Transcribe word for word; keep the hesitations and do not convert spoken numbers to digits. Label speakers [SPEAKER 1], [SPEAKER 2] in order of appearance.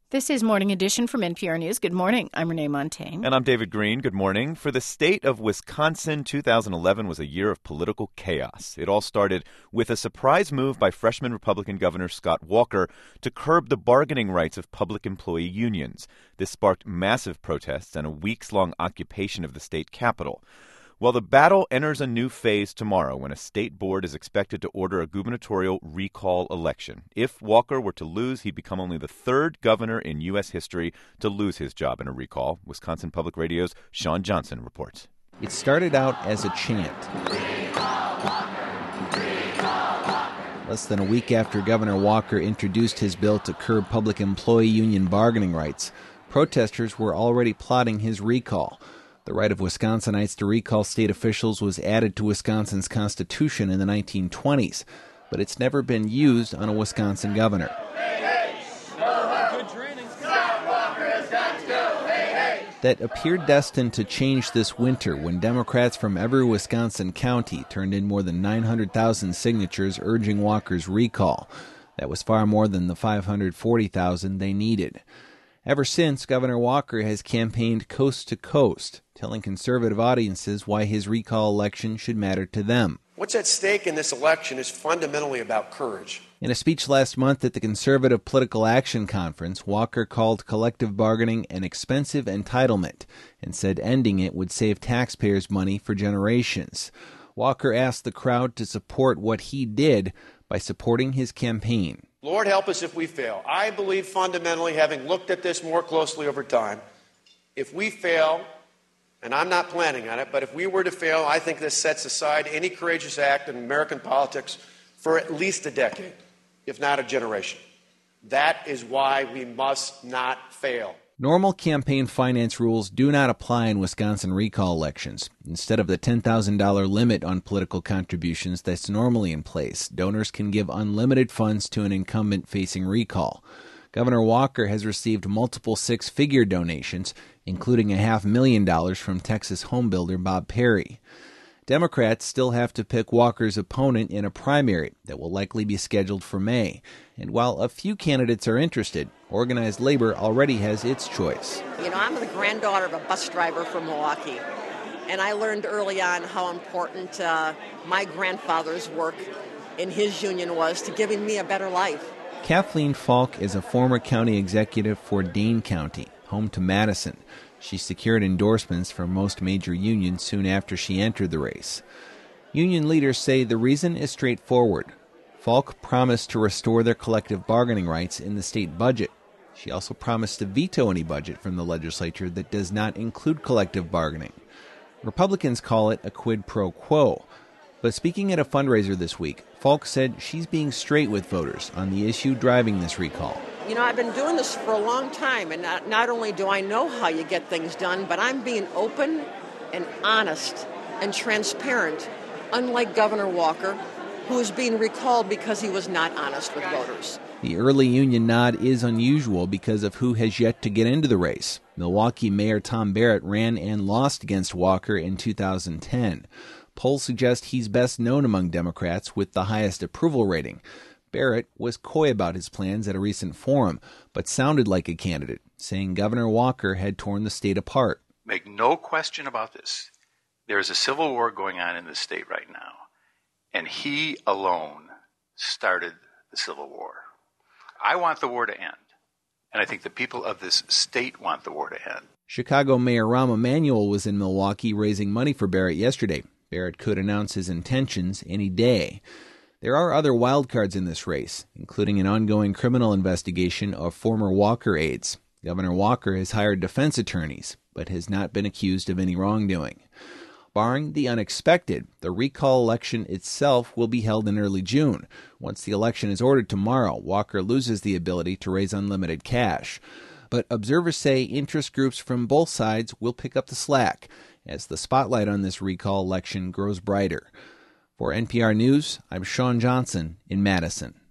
[SPEAKER 1] This is Morning Edition from N P R News. Good morning. I'm Renee Montaigne.
[SPEAKER 2] And I'm David Green. Good morning. For the state of Wisconsin, two thousand eleven was a year of political chaos. It all started with a surprise move by freshman Republican Governor Scott Walker to curb the bargaining rights of public employee unions. This sparked massive protests and a weeks-long occupation of the state capitol. Well, the battle enters a new phase tomorrow when a state board is expected to order a gubernatorial recall election. If Walker were to lose, he'd become only the third governor in U S history to lose his job in a recall. Wisconsin Public Radio's Sean Johnson reports.
[SPEAKER 3] It started out as a chant. Less than a week after Governor Walker introduced his bill to curb public employee union bargaining rights, protesters were already plotting his recall. The right of Wisconsinites to recall state officials was added to Wisconsin's Constitution in the nineteen twenties, but it's never been used on a Wisconsin governor. That appeared destined to change this winter when Democrats from every Wisconsin county turned in more than nine hundred thousand signatures urging Walker's recall. That was far more than the five hundred forty thousand they needed. Ever since, Governor Walker has campaigned coast to coast, telling conservative audiences why his recall election should matter to them.
[SPEAKER 4] What's at stake in this election is fundamentally about courage.
[SPEAKER 3] In a speech last month at the Conservative Political Action Conference, Walker called collective bargaining an expensive entitlement and said ending it would save taxpayers money for generations. Walker asked the crowd to support what he did by supporting his campaign.
[SPEAKER 4] Lord help us if we fail. I believe fundamentally, having looked at this more closely over time, if we fail, and I'm not planning on it, but if we were to fail, I think this sets aside any courageous act in American politics for at least a decade, if not a generation. That is why we must not fail.
[SPEAKER 3] Normal campaign finance rules do not apply in Wisconsin recall elections. Instead of the ten thousand dollars limit on political contributions that's normally in place, donors can give unlimited funds to an incumbent facing recall. Governor Walker has received multiple six-figure donations, including a half million dollars from Texas homebuilder Bob Perry. Democrats still have to pick Walker's opponent in a primary that will likely be scheduled for May. And while a few candidates are interested, organized labor already has its choice.
[SPEAKER 5] You know, I'm the granddaughter of a bus driver from Milwaukee, and I learned early on how important uh, my grandfather's work in his union was to giving me a better life.
[SPEAKER 3] Kathleen Falk is a former county executive for Dane County, home to Madison. She secured endorsements from most major unions soon after she entered the race. Union leaders say the reason is straightforward. Falk promised to restore their collective bargaining rights in the state budget. She also promised to veto any budget from the legislature that does not include collective bargaining. Republicans call it a quid pro quo. But speaking at a fundraiser this week, Falk said she's being straight with voters on the issue driving this recall.
[SPEAKER 5] You know, I've been doing this for a long time, and not, not only do I know how you get things done, but I'm being open and honest and transparent, unlike Governor Walker, who is being recalled because he was not honest with voters.
[SPEAKER 3] The early union nod is unusual because of who has yet to get into the race. Milwaukee Mayor Tom Barrett ran and lost against Walker in two thousand ten. Polls suggest he's best known among Democrats with the highest approval rating. Barrett was coy about his plans at a recent forum, but sounded like a candidate, saying Governor Walker had torn the state apart.
[SPEAKER 6] Make no question about this. There is a civil war going on in the state right now, and he alone started the civil war. I want the war to end, and I think the people of this state want the war to end.
[SPEAKER 3] Chicago Mayor Rahm Emanuel was in Milwaukee raising money for Barrett yesterday. Barrett could announce his intentions any day. There are other wildcards in this race, including an ongoing criminal investigation of former Walker aides. Governor Walker has hired defense attorneys, but has not been accused of any wrongdoing. Barring the unexpected, the recall election itself will be held in early June. Once the election is ordered tomorrow, Walker loses the ability to raise unlimited cash. But observers say interest groups from both sides will pick up the slack as the spotlight on this recall election grows brighter. For N P R News, I'm Sean Johnson in Madison.